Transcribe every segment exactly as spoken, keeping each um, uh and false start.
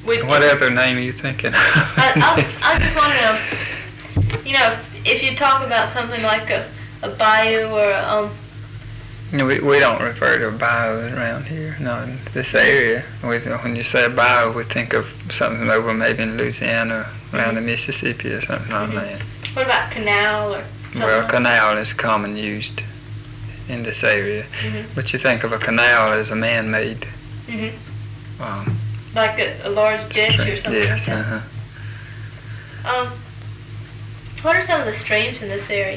Would, What other name are you thinking? I, I, was, I just want to know, you know, if, if you talk about something like a, a bayou or a, um. we we don't refer to bayous around here. Not in this area. We, when you say a bayou, we think of something over maybe in Louisiana, around mm-hmm. the Mississippi or something mm-hmm. like that. What about canal or something? Well, like canal is common used in this area, mm-hmm. but you think of a canal as a man-made. Mm-hmm. Um, like a, a large ditch or something yes, like that. Uh-huh. Um, what are some of the streams in this area?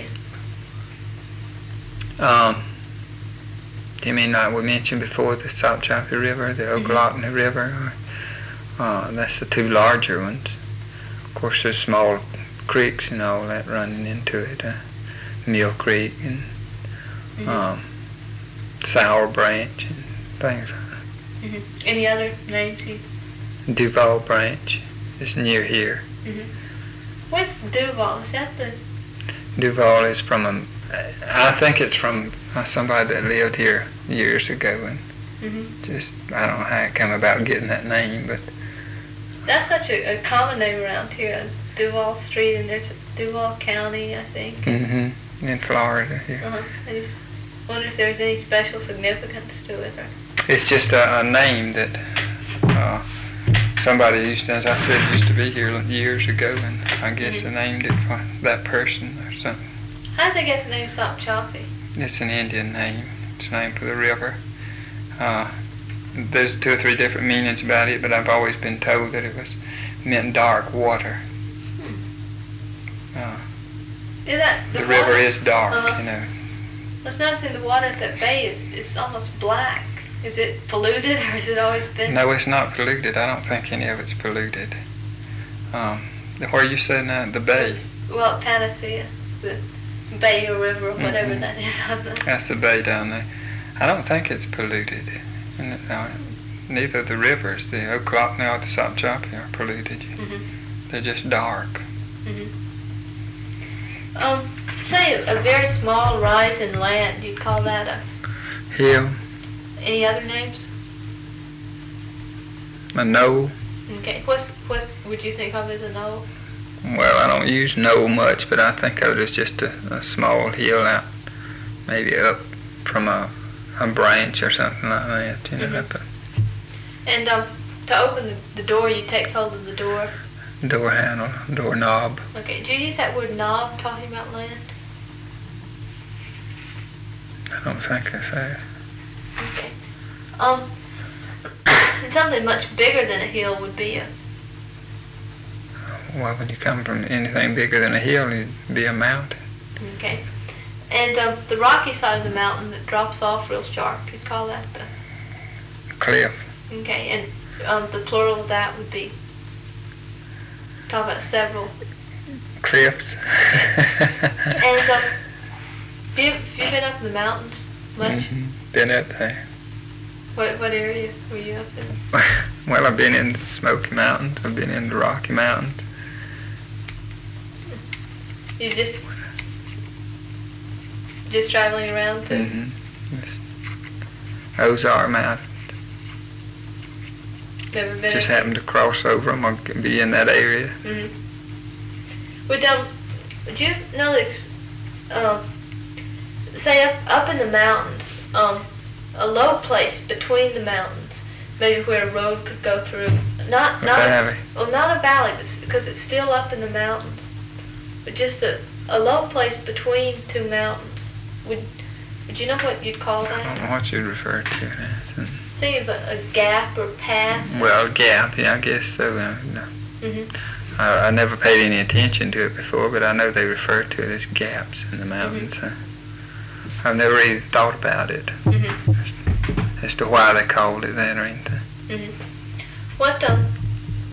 Um, do you mean like we mentioned before, the Sopchoppy River, the Ochlockonee mm-hmm. River? Or, uh, that's the two larger ones. Of course, there's small creeks and all that running into it. Uh, Mill Creek and mm-hmm. um, Sour Branch and things like that. Mm-hmm. Any other names you? Duval Branch is near here. Mm-hmm. What's Duval? Is that the? Duval is from a, I think it's from uh, somebody that lived here years ago, and mm-hmm. just I don't know how it came about getting that name, but that's such a, a common name around here. Duval Street, and there's Duval County, I think. Mm-hmm. In Florida here. Uh-huh. I just wonder if there's any special significance to it. Or... It's just a, a name that uh, somebody used, as I said, used to be here years ago, and I guess mm-hmm. they named it for that person or something. How did they get the name Sopchoppy? It's an Indian name. It's named for the river. Uh, there's two or three different meanings about it, but I've always been told that it was meant dark water. Hmm. Uh, is that the, the water? river is dark, uh-huh. you know. I was noticing the water at that bay is, is almost black. Is it polluted, or has it always been? No, it's not polluted. I don't think any of it's polluted. Um, where you said now, the bay? Well, Panacea, the bay or river or whatever mm-hmm. that is. That's the bay down there. I don't think it's polluted. And, uh, neither the rivers, the Ochlockonee or the Sopchoppy, are polluted. Mm-hmm. They're just dark. Mm-hmm. Um, say a, a very small rise in land, you'd call that a hill. Any other names? A knoll. Okay. What's what would you think of as a knoll? Well, I don't use knoll much, but I think of it as just a, a small hill out, maybe up from a, a branch or something like that. You know. Mm-hmm. Up a, and um, to open the, the door, you take hold of the door. Door handle, door knob. Okay. Do you use that word knob talking about land? I don't think I say. Okay. Um, and something much bigger than a hill would be a... Well, when you come from anything bigger than a hill, it'd be a mountain. Okay. And um, the rocky side of the mountain that drops off real sharp, you'd call that the... Cliff. Okay, and um, the plural of that would be... Talk about several... Cliffs. And um, have you, have you been up in the mountains much? Mm-hmm. Been up there. What what area were you up in? Well, I've been in the Smoky Mountains. I've been in the Rocky Mountains. You just just traveling around to? Mm-hmm. Yes. Ozark Mountains. Never been. Just happened to cross over them. I'll be in that area. Mm-hmm. Would um, would you know that? Um, say up up in the mountains, um, a low place between the mountains, maybe where a road could go through. Not A not valley. A, well, not a valley, because it's still up in the mountains, but just a a low place between two mountains. Would would you know what you'd call that? I don't know what you'd refer to that. Say a, a gap or pass. Well, gap, yeah, I guess so. Uh, no. Mm-hmm. I, I never paid any attention to it before, but I know they refer to it as gaps in the mountains. Mm-hmm. Uh, I've never really thought about it mm-hmm. as, as to why they called it that or anything. Mm-hmm. What um,